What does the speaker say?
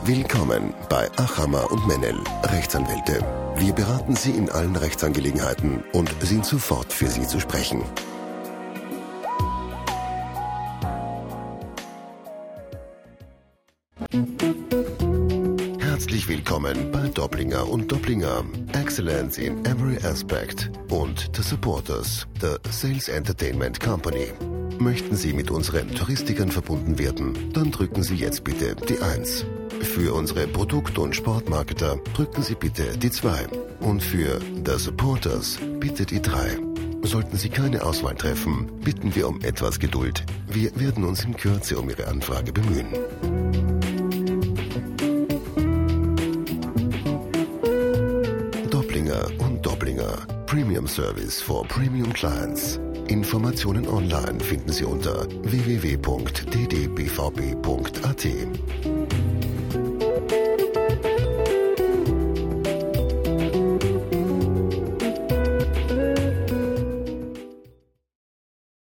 Willkommen bei Achammer und Mennel, Rechtsanwälte. Wir beraten Sie in allen Rechtsangelegenheiten und sind sofort für Sie zu sprechen. Herzlich willkommen bei Dopplinger und Dopplinger. Excellence in every aspect. Und The Supporters, the Sales Entertainment Company. Möchten Sie mit unseren Touristikern verbunden werden? Dann drücken Sie jetzt bitte die 1. Für unsere Produkt- und Sportmarketer drücken Sie bitte die 2. Und für The Supporters bitte die 3. Sollten Sie keine Auswahl treffen, bitten wir um etwas Geduld. Wir werden uns in Kürze um Ihre Anfrage bemühen. Dopplinger und Dopplinger. Premium Service for Premium Clients. Informationen online finden Sie unter www.ddbvb.at.